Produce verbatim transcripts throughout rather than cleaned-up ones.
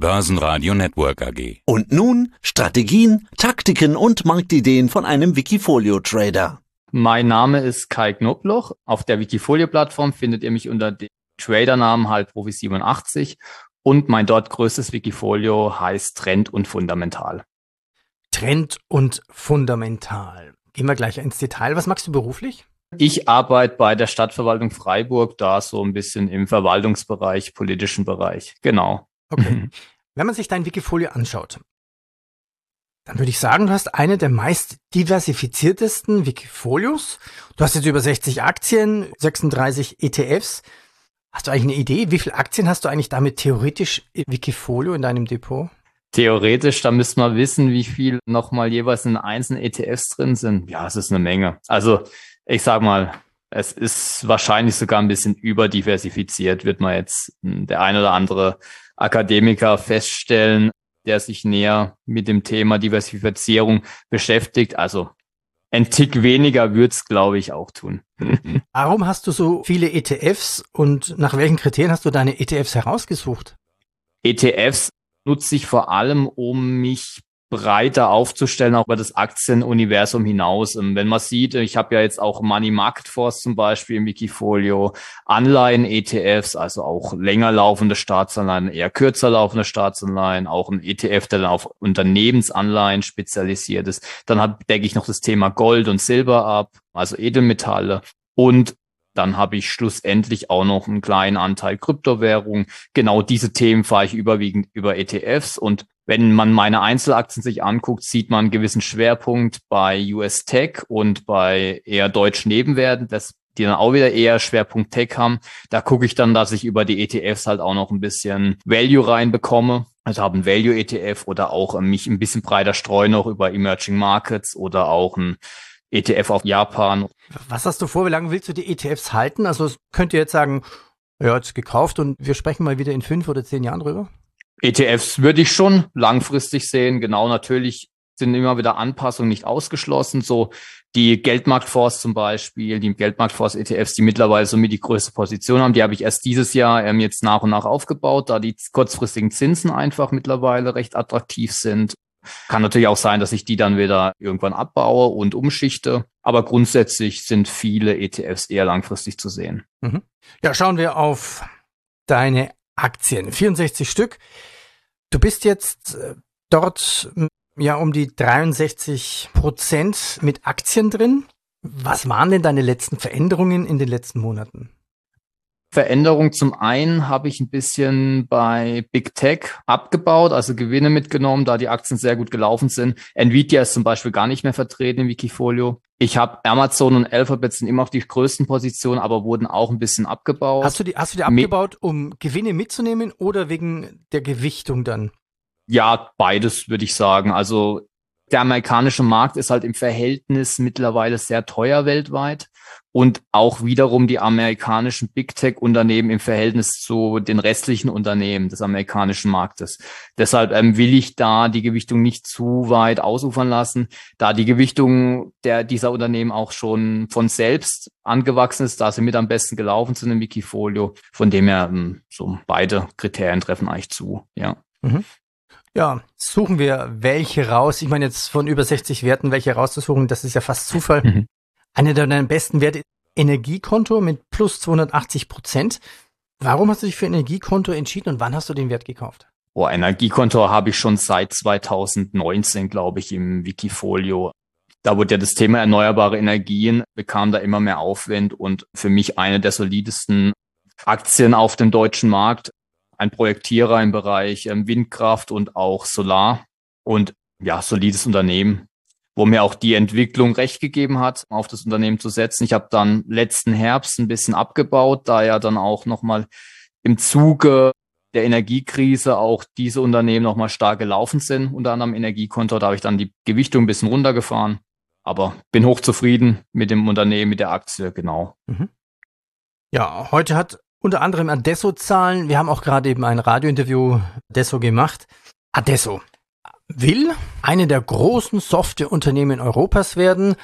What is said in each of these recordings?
Börsenradio Network A G. Und nun Strategien, Taktiken und Marktideen von einem Wikifolio-Trader. Mein Name ist Kai Knobloch. Auf der Wikifolio-Plattform findet ihr mich unter dem Tradernamen Halbprofi siebenundachtzig und mein dort größtes Wikifolio heißt Trend und Fundamental. Trend und Fundamental. Gehen wir gleich ins Detail. Was machst du beruflich? Ich arbeite bei der Stadtverwaltung Freiburg, da so ein bisschen im Verwaltungsbereich, politischen Bereich. Genau. Okay. Wenn man sich dein Wikifolio anschaut, dann würde ich sagen, du hast eine der meist diversifiziertesten Wikifolios. Du hast jetzt über sechzig Aktien, sechsunddreißig E T Fs. Hast du eigentlich eine Idee, wie viele Aktien hast du eigentlich damit theoretisch im Wikifolio in deinem Depot? Theoretisch, da müsste man wissen, wie viel nochmal jeweils in einzelnen E T Fs drin sind. Ja, es ist eine Menge. Also ich sag mal, es ist wahrscheinlich sogar ein bisschen überdiversifiziert, wird man jetzt der ein oder andere Akademiker feststellen, der sich näher mit dem Thema Diversifizierung beschäftigt. Also ein Tick weniger wird's, glaube ich, auch tun. Warum hast du so viele E T Fs und nach welchen Kriterien hast du deine E T Fs herausgesucht? E T Fs nutze ich vor allem, um mich breiter aufzustellen, auch über das Aktienuniversum hinaus. Und wenn man sieht, ich habe ja jetzt auch Money Market Fonds zum Beispiel im Wikifolio, Anleihen-E T Fs, also auch länger laufende Staatsanleihen, eher kürzer laufende Staatsanleihen, auch ein E T F, der dann auf Unternehmensanleihen spezialisiert ist. Dann hab, decke ich noch das Thema Gold und Silber ab, also Edelmetalle. Und dann habe ich schlussendlich auch noch einen kleinen Anteil Kryptowährung. Genau diese Themen fahre ich überwiegend über E T Fs. Und wenn man meine Einzelaktien sich anguckt, sieht man einen gewissen Schwerpunkt bei U S Tech und bei eher deutschen Nebenwerten, das, die dann auch wieder eher Schwerpunkt Tech haben. Da gucke ich dann, dass ich über die E T Fs halt auch noch ein bisschen Value reinbekomme. Also habe ein Value-E T F oder auch mich ein bisschen breiter streuen noch über Emerging Markets oder auch ein E T F auf Japan. Was hast du vor? Wie lange willst du die E T Fs halten? Also könnt ihr jetzt sagen, ja, jetzt gekauft und wir sprechen mal wieder in fünf oder zehn Jahren drüber? E T Fs würde ich schon langfristig sehen. Genau, natürlich sind immer wieder Anpassungen nicht ausgeschlossen. So die Geldmarktfonds zum Beispiel, die Geldmarktfonds-E T Fs, die mittlerweile somit die größte Position haben, die habe ich erst dieses Jahr ähm, jetzt nach und nach aufgebaut, da die kurzfristigen Zinsen einfach mittlerweile recht attraktiv sind. Kann natürlich auch sein, dass ich die dann wieder irgendwann abbaue und umschichte. Aber grundsätzlich sind viele E T Fs eher langfristig zu sehen. Mhm. Ja, schauen wir auf deine Aktien. vierundsechzig Stück. Du bist jetzt äh, dort ja um die dreiundsechzig Prozent mit Aktien drin. Was waren denn deine letzten Veränderungen in den letzten Monaten? Veränderung zum einen habe ich ein bisschen bei Big Tech abgebaut, also Gewinne mitgenommen, da die Aktien sehr gut gelaufen sind. Nvidia ist zum Beispiel gar nicht mehr vertreten im Wikifolio. Ich habe Amazon und Alphabet sind immer noch die größten Positionen, aber wurden auch ein bisschen abgebaut. Hast du die, hast du die abgebaut, um Gewinne mitzunehmen oder wegen der Gewichtung dann? Ja, beides würde ich sagen. Also der amerikanische Markt ist halt im Verhältnis mittlerweile sehr teuer weltweit und auch wiederum die amerikanischen Big Tech Unternehmen im Verhältnis zu den restlichen Unternehmen des amerikanischen Marktes. Deshalb ähm, will ich da die Gewichtung nicht zu weit ausufern lassen, da die Gewichtung der dieser Unternehmen auch schon von selbst angewachsen ist, da sie mit am besten gelaufen sind im Wikifolio. Von dem her ähm, so beide Kriterien treffen eigentlich zu, ja. Mhm. Ja, suchen wir welche raus. Ich meine jetzt von über sechzig Werten welche rauszusuchen, das ist ja fast Zufall. Mhm. Einer deiner besten Werte ist Energiekonto mit plus zweihundertachtzig Prozent. Warum hast du dich für Energiekonto entschieden und wann hast du den Wert gekauft? Oh, Energiekonto habe ich schon seit zweitausendneunzehn, glaube ich, im Wikifolio. Da wurde ja das Thema erneuerbare Energien, bekam da immer mehr Aufwind und für mich eine der solidesten Aktien auf dem deutschen Markt. Ein Projektierer im Bereich ähm, Windkraft und auch Solar und ja, solides Unternehmen, wo mir auch die Entwicklung recht gegeben hat, auf das Unternehmen zu setzen. Ich habe dann letzten Herbst ein bisschen abgebaut, da ja dann auch nochmal im Zuge der Energiekrise auch diese Unternehmen nochmal stark gelaufen sind, unter anderem Energiekonto. Da habe ich dann die Gewichtung ein bisschen runtergefahren, aber bin hochzufrieden mit dem Unternehmen, mit der Aktie, genau. Mhm. Ja, heute hat unter anderem Adesso Zahlen. Wir haben auch gerade eben ein Radiointerview Adesso gemacht. Adesso will eine der großen Softwareunternehmen Europas werden.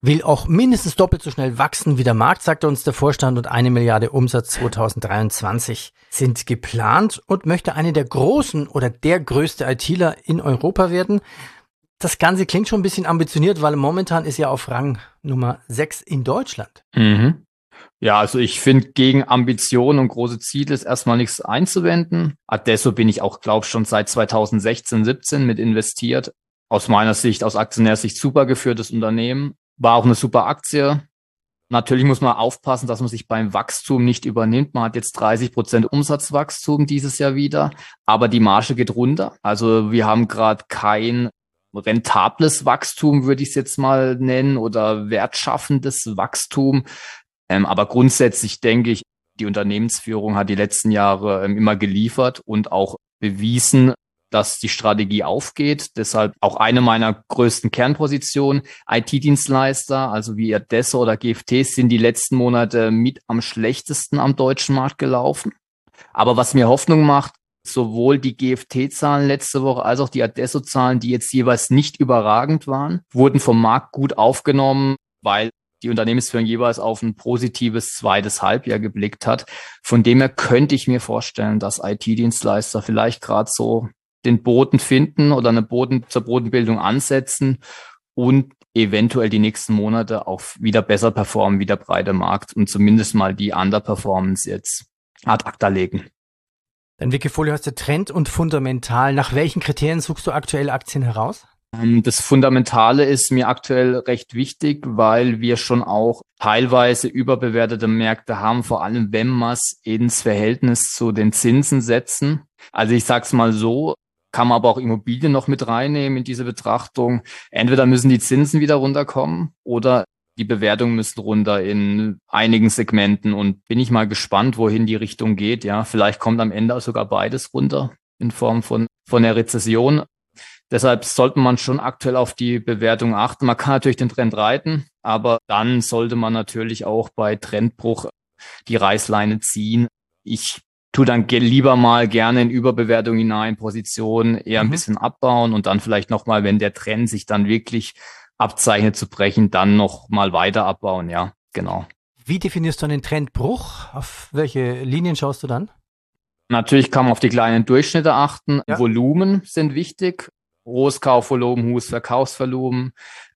will auch mindestens doppelt so schnell wachsen wie der Markt, sagt uns der Vorstand, und eine Milliarde Umsatz zweitausenddreiundzwanzig sind geplant und möchte eine der großen oder der größte ITler in Europa werden. Das Ganze klingt schon ein bisschen ambitioniert, weil momentan ist ja auf Rang Nummer sechs in Deutschland. Mhm. Ja, also ich finde, gegen Ambitionen und große Ziele ist erstmal nichts einzuwenden. Adesso bin ich auch, glaube ich, schon seit zweitausendsechzehn, siebzehn mit investiert. Aus meiner Sicht, aus Aktionärsicht super geführtes Unternehmen. War auch eine super Aktie. Natürlich muss man aufpassen, dass man sich beim Wachstum nicht übernimmt. Man hat jetzt dreißig Prozent Umsatzwachstum dieses Jahr wieder, aber die Marge geht runter. Also wir haben gerade kein rentables Wachstum, würde ich es jetzt mal nennen, oder wertschaffendes Wachstum. Ähm, aber grundsätzlich denke ich, die Unternehmensführung hat die letzten Jahre ähm, immer geliefert und auch bewiesen, dass die Strategie aufgeht. Deshalb auch eine meiner größten Kernpositionen. I T-Dienstleister, also wie Adesso oder G F T, sind die letzten Monate mit am schlechtesten am deutschen Markt gelaufen. Aber was mir Hoffnung macht, sowohl die G F T-Zahlen letzte Woche als auch die Adesso-Zahlen, die jetzt jeweils nicht überragend waren, wurden vom Markt gut aufgenommen, weil die Unternehmensführung jeweils auf ein positives zweites Halbjahr geblickt hat. Von dem her könnte ich mir vorstellen, dass I T-Dienstleister vielleicht gerade so den Boden finden oder eine Boden zur Bodenbildung ansetzen und eventuell die nächsten Monate auch wieder besser performen wie der breite Markt und zumindest mal die Underperformance jetzt ad acta legen. Dein Wikifolio heißt ja Trend und Fundamental. Nach welchen Kriterien suchst du aktuell Aktien heraus? Das Fundamentale ist mir aktuell recht wichtig, weil wir schon auch teilweise überbewertete Märkte haben, vor allem wenn wir es ins Verhältnis zu den Zinsen setzen. Also ich sag's mal so, kann man aber auch Immobilien noch mit reinnehmen in diese Betrachtung. Entweder müssen die Zinsen wieder runterkommen oder die Bewertungen müssen runter in einigen Segmenten, und bin ich mal gespannt, wohin die Richtung geht. Ja, vielleicht kommt am Ende sogar beides runter in Form von, von der Rezession. Deshalb sollte man schon aktuell auf die Bewertung achten. Man kann natürlich den Trend reiten, aber dann sollte man natürlich auch bei Trendbruch die Reißleine ziehen. Ich tue dann lieber mal gerne in Überbewertung hinein, Positionen eher ein mhm. bisschen abbauen und dann vielleicht nochmal, wenn der Trend sich dann wirklich abzeichnet zu brechen, dann noch mal weiter abbauen. Ja, genau. Wie definierst du einen Trendbruch? Auf welche Linien schaust du dann? Natürlich kann man auf die kleinen Durchschnitte achten. Ja. Volumen sind wichtig. Hohes Kaufvolumen, hohes Verkaufsvolumen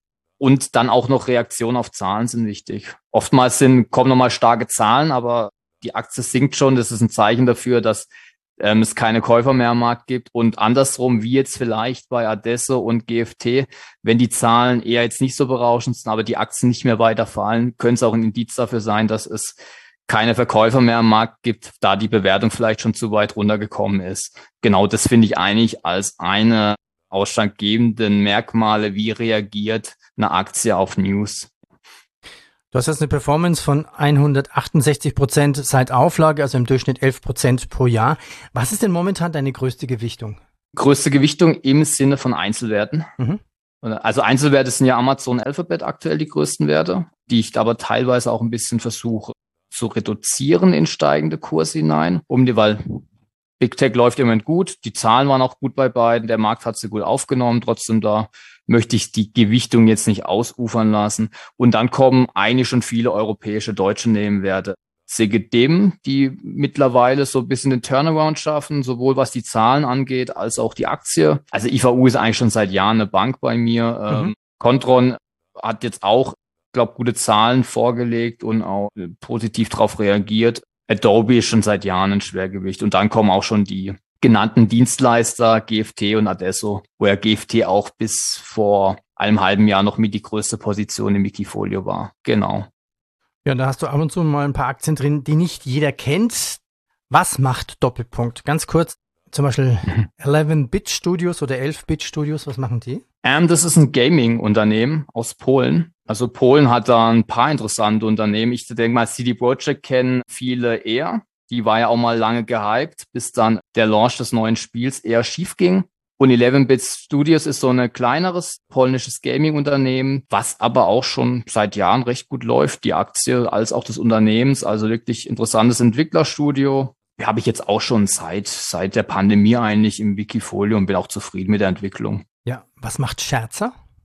und dann auch noch Reaktionen auf Zahlen sind wichtig. Oftmals sind, kommen nochmal starke Zahlen, aber die Aktie sinkt schon. Das ist ein Zeichen dafür, dass ähm, es keine Käufer mehr am Markt gibt. Und andersrum, wie jetzt vielleicht bei Adesso und G F T, wenn die Zahlen eher jetzt nicht so berauschend sind, aber die Aktien nicht mehr weiter fallen, könnte es auch ein Indiz dafür sein, dass es keine Verkäufer mehr am Markt gibt, da die Bewertung vielleicht schon zu weit runtergekommen ist. Genau das finde ich eigentlich als eine ausschlaggebenden Merkmale, wie reagiert eine Aktie auf News. Du hast jetzt eine Performance von hundertachtundsechzig Prozent seit Auflage, also im Durchschnitt elf Prozent pro Jahr. Was ist denn momentan deine größte Gewichtung? Größte Gewichtung im Sinne von Einzelwerten. Mhm. Also Einzelwerte sind ja Amazon, Alphabet aktuell die größten Werte, die ich aber teilweise auch ein bisschen versuche zu reduzieren in steigende Kurse hinein, um die, weil Big Tech läuft im Moment gut, die Zahlen waren auch gut bei beiden, der Markt hat sie gut aufgenommen, trotzdem da möchte ich die Gewichtung jetzt nicht ausufern lassen. Und dann kommen eigentlich schon viele europäische, deutsche Nebenwerte. Segedem, die mittlerweile so ein bisschen den Turnaround schaffen, sowohl was die Zahlen angeht, als auch die Aktie. Also I V U ist eigentlich schon seit Jahren eine Bank bei mir. Mhm. Ähm, Kontron hat jetzt auch, glaube gute Zahlen vorgelegt und auch positiv darauf reagiert. Adobe ist schon seit Jahren ein Schwergewicht. Und dann kommen auch schon die genannten Dienstleister, G F T und Adesso, wo ja G F T auch bis vor einem halben Jahr noch mit die größte Position im Wikifolio war. Genau. Ja, da hast du ab und zu mal ein paar Aktien drin, die nicht jeder kennt. Was macht Doppelpunkt? Ganz kurz, zum Beispiel elf Bit Studios oder elf Bit Studios, was machen die? Ähm, das ist ein Gaming-Unternehmen aus Polen. Also Polen hat da ein paar interessante Unternehmen. Ich denke mal, C D Projekt kennen viele eher. Die war ja auch mal lange gehypt, bis dann der Launch des neuen Spiels eher schief ging. Und elf Bit Studios ist so ein kleineres polnisches Gaming-Unternehmen, was aber auch schon seit Jahren recht gut läuft, die Aktie als auch des Unternehmens. Also wirklich interessantes Entwicklerstudio. Die habe ich jetzt auch schon seit seit der Pandemie eigentlich im Wikifolio und bin auch zufrieden mit der Entwicklung. Ja, was macht Scherzer?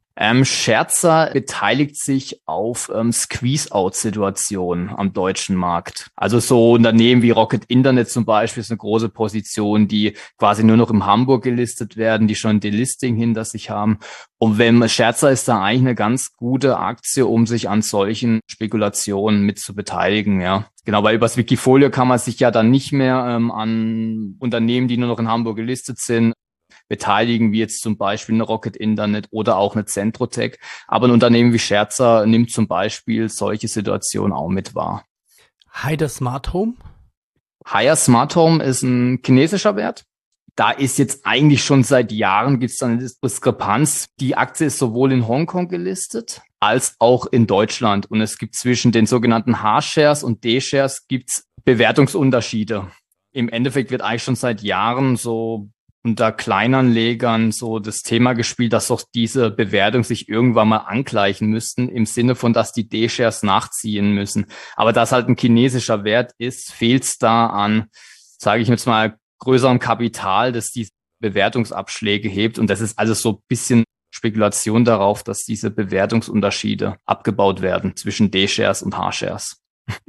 Ähm, Scherzer beteiligt sich auf ähm, Squeeze-Out-Situationen am deutschen Markt. Also so Unternehmen wie Rocket Internet zum Beispiel ist eine große Position, die quasi nur noch in Hamburg gelistet werden, die schon ein Delisting hinter sich haben. Und wenn Scherzer ist da eigentlich eine ganz gute Aktie, um sich an solchen Spekulationen mit zu beteiligen, ja. Genau, weil übers Wikifolio kann man sich ja dann nicht mehr ähm, an Unternehmen, die nur noch in Hamburg gelistet sind, beteiligen, wie jetzt zum Beispiel eine Rocket Internet oder auch eine Centrotech. Aber ein Unternehmen wie Scherzer nimmt zum Beispiel solche Situationen auch mit wahr. Haider Smart Home? Haier Smart Home ist ein chinesischer Wert. Da ist jetzt eigentlich schon seit Jahren gibt es dann eine Diskrepanz. Die Aktie ist sowohl in Hongkong gelistet als auch in Deutschland. Und es gibt zwischen den sogenannten H-Shares und D-Shares gibt's Bewertungsunterschiede. Im Endeffekt wird eigentlich schon seit Jahren so unter Kleinanlegern so das Thema gespielt, dass doch diese Bewertung sich irgendwann mal angleichen müssten, im Sinne von, dass die D-Shares nachziehen müssen. Aber da es halt ein chinesischer Wert ist, fehlt es da an, sage ich jetzt mal, größerem Kapital, das diese Bewertungsabschläge hebt. Und das ist alles so ein bisschen Spekulation darauf, dass diese Bewertungsunterschiede abgebaut werden zwischen D-Shares und H-Shares.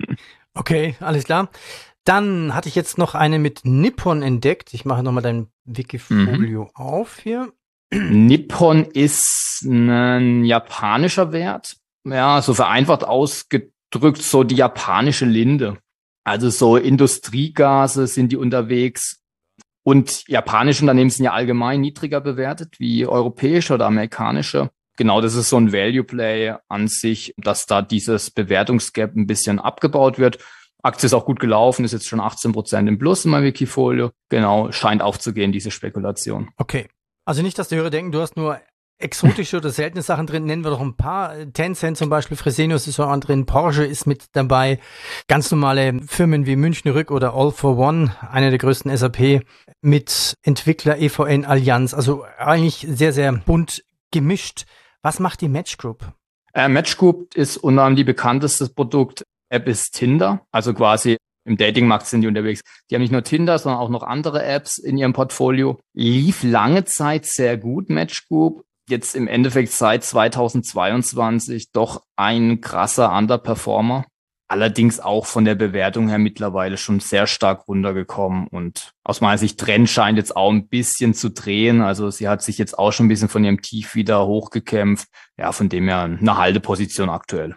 Okay, alles klar. Dann hatte ich jetzt noch eine mit Nippon entdeckt. Ich mache nochmal dein Wikifolio mhm. auf hier. Nippon ist ein japanischer Wert. Ja, so vereinfacht ausgedrückt, so die japanische Linde. Also so Industriegase sind die unterwegs. Und japanische Unternehmen sind ja allgemein niedriger bewertet wie europäische oder amerikanische. Genau, das ist so ein Value Play an sich, dass da dieses Bewertungsgap ein bisschen abgebaut wird. Aktie ist auch gut gelaufen, ist jetzt schon achtzehn Prozent im Plus in meinem Wikifolio. Genau, scheint aufzugehen, diese Spekulation. Okay. Also nicht, dass die Hörer denken, du hast nur exotische oder seltene Sachen drin. Nennen wir doch ein paar. Tencent zum Beispiel, Fresenius ist auch drin, Porsche ist mit dabei. Ganz normale Firmen wie München Rück oder All for One, eine der größten S A P, mit Entwickler E V N Allianz. Also eigentlich sehr, sehr bunt gemischt. Was macht die Match Group? Äh, Match Group ist unter anderem die bekannteste Produkt. App ist Tinder, also quasi im Datingmarkt sind die unterwegs. Die haben nicht nur Tinder, sondern auch noch andere Apps in ihrem Portfolio. Lief lange Zeit sehr gut, Match Group. Jetzt im Endeffekt seit zweitausendzweiundzwanzig doch ein krasser Underperformer. Allerdings auch von der Bewertung her mittlerweile schon sehr stark runtergekommen. Und aus meiner Sicht, Trend scheint jetzt auch ein bisschen zu drehen. Also sie hat sich jetzt auch schon ein bisschen von ihrem Tief wieder hochgekämpft. Ja, von dem her eine Halteposition aktuell.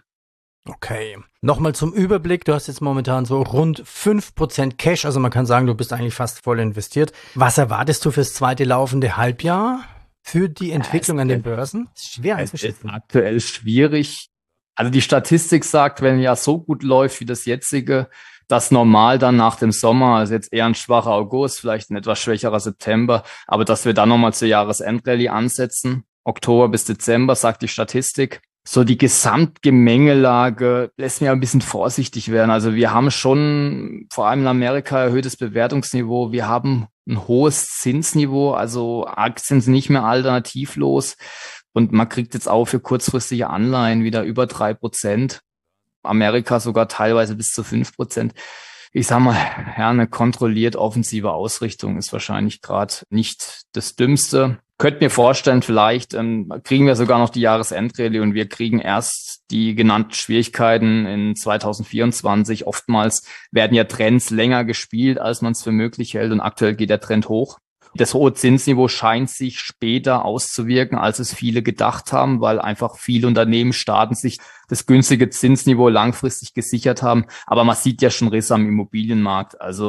Okay. Nochmal zum Überblick. Du hast jetzt momentan so rund fünf Prozent Cash. Also man kann sagen, du bist eigentlich fast voll investiert. Was erwartest du fürs zweite laufende Halbjahr für die Entwicklung an den Börsen? Das ist schwer einzuschätzen. Es ist aktuell schwierig. Also die Statistik sagt, wenn ja so gut läuft wie das jetzige, dass normal dann nach dem Sommer, also jetzt eher ein schwacher August, vielleicht ein etwas schwächerer September, aber dass wir dann nochmal zur Jahresendrallye ansetzen. Oktober bis Dezember, sagt die Statistik. So die Gesamtgemengelage lässt mich ein bisschen vorsichtig werden. Also wir haben schon vor allem in Amerika erhöhtes Bewertungsniveau. Wir haben ein hohes Zinsniveau, also Aktien sind nicht mehr alternativlos. Und man kriegt jetzt auch für kurzfristige Anleihen wieder über drei Prozent. Amerika sogar teilweise bis zu fünf Prozent. Ich sag mal, ja, eine kontrolliert offensive Ausrichtung ist wahrscheinlich gerade nicht das Dümmste. Könnt mir vorstellen, vielleicht ähm, kriegen wir sogar noch die Jahresendrallye und wir kriegen erst die genannten Schwierigkeiten in zweitausendvierundzwanzig. Oftmals werden ja Trends länger gespielt, als man es für möglich hält und aktuell geht der Trend hoch. Das hohe Zinsniveau scheint sich später auszuwirken, als es viele gedacht haben, weil einfach viele Unternehmen, Staaten sich das günstige Zinsniveau langfristig gesichert haben. Aber man sieht ja schon Risse am Immobilienmarkt, also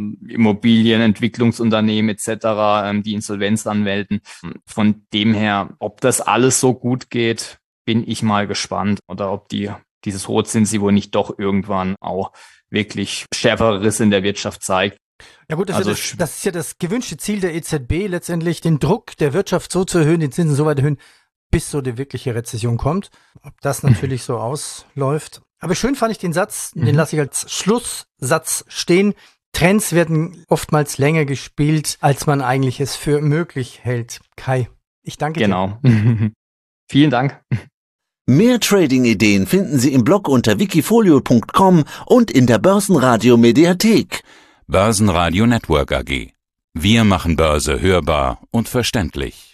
Immobilienentwicklungsunternehmen et cetera, die Insolvenz anmelden. Von dem her, ob das alles so gut geht, bin ich mal gespannt. Oder ob die dieses hohe Zinsniveau nicht doch irgendwann auch wirklich schärfere Risse in der Wirtschaft zeigt. Ja gut, das, also, ist ja das, das ist ja das gewünschte Ziel der E Z B, letztendlich den Druck der Wirtschaft so zu erhöhen, die Zinsen so weit erhöhen, bis so die wirkliche Rezession kommt. Ob das natürlich so ausläuft. Aber schön fand ich den Satz, den lasse ich als Schlusssatz stehen. Trends werden oftmals länger gespielt, als man eigentlich es für möglich hält. Kai, ich danke genau. dir. Genau. Vielen Dank. Mehr Trading-Ideen finden Sie im Blog unter wikifolio punkt com und in der Börsenradio Mediathek. Börsenradio Network A G. Wir machen Börse hörbar und verständlich.